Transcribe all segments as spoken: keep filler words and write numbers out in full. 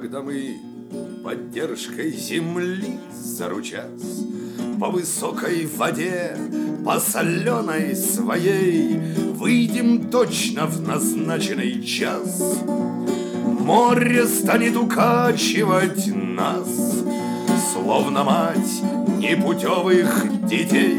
когда мы поддержкой земли заручась по высокой воде, по соленой своей выйдем точно в назначенный час. Море станет укачивать нас, словно мать непутевых детей.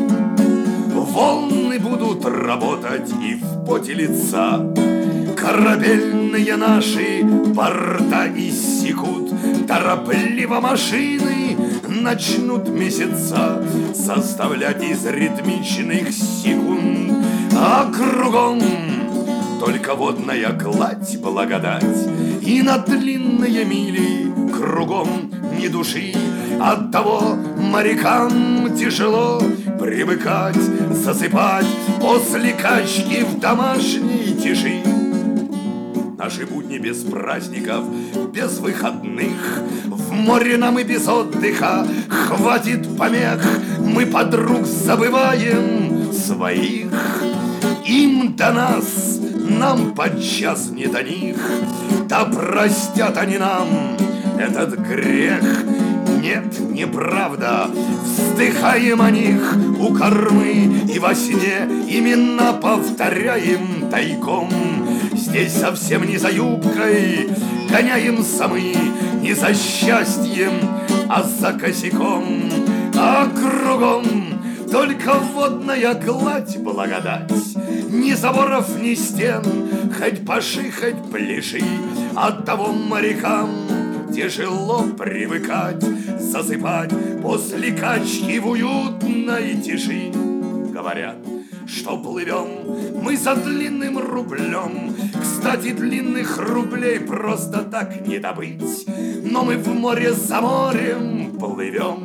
Волны будут работать и в поте лица, корабельные наши борта иссекут, торопливо машины начнут месяца составлять из ритмичных секунд, а кругом только водная гладь, благодать, и на длинные мили кругом ни души. Оттого морякам тяжело привыкать, засыпать после качки в домашней тиши. Наши будни без праздников, без выходных, в море нам и без отдыха хватит помех. Мы подруг забываем своих, им до нас, нам подчас не до них. Да простят они нам этот грех. Нет, неправда, вздыхаем о них у кормы и во сне именно повторяем тайком. Здесь совсем не за юбкой гоняемся мы, не за счастьем, а за косяком. А кругом только водная гладь, благодать, ни заборов, ни стен, хоть паши, хоть пляши. Оттого морякам тяжело привыкать, засыпать после качки в уютной тиши. Говорят, что плывем мы за длинным рублем. Кстати, длинных рублей просто так не добыть, но мы в море за морем плывем.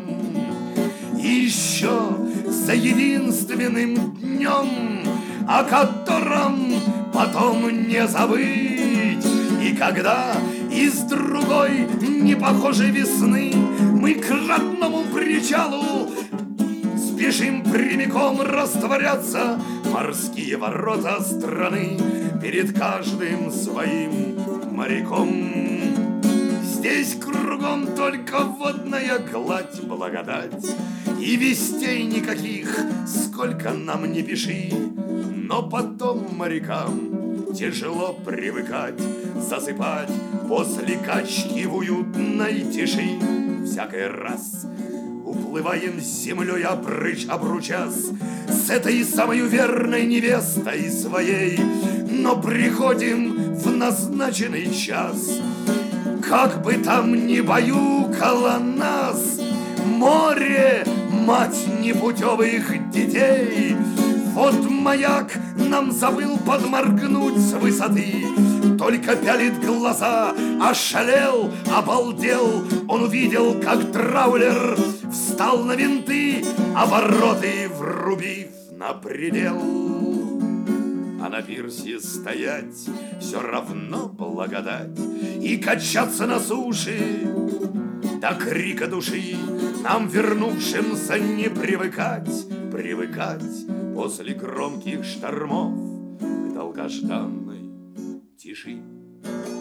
И еще за единственным днем, о котором потом не забыть. И когда из другой непохожей весны мы к родному причалу спешим прямиком растворяться, морские ворота страны перед каждым своим моряком. Здесь кругом только водная гладь, благодать, и вестей никаких, сколько нам не пиши. Но потом морякам тяжело привыкать, засыпать после качки в уютной тиши. Всякий раз уплываем с землей обрыч, обручас с этой самой верной невестой своей, но приходим в назначенный час. Как бы там ни баюкало нас море, мать непутевых детей, вот маяк нам забыл подморгнуть с высоты, только пялит глаза, ошалел, обалдел. Он увидел, как траулер встал на винты, обороты врубив на предел. А на пирсе стоять все равно благодать, и качаться на суше до крика души. Нам, вернувшимся, не привыкать, привыкать после громких штормов к долгожданной тиши.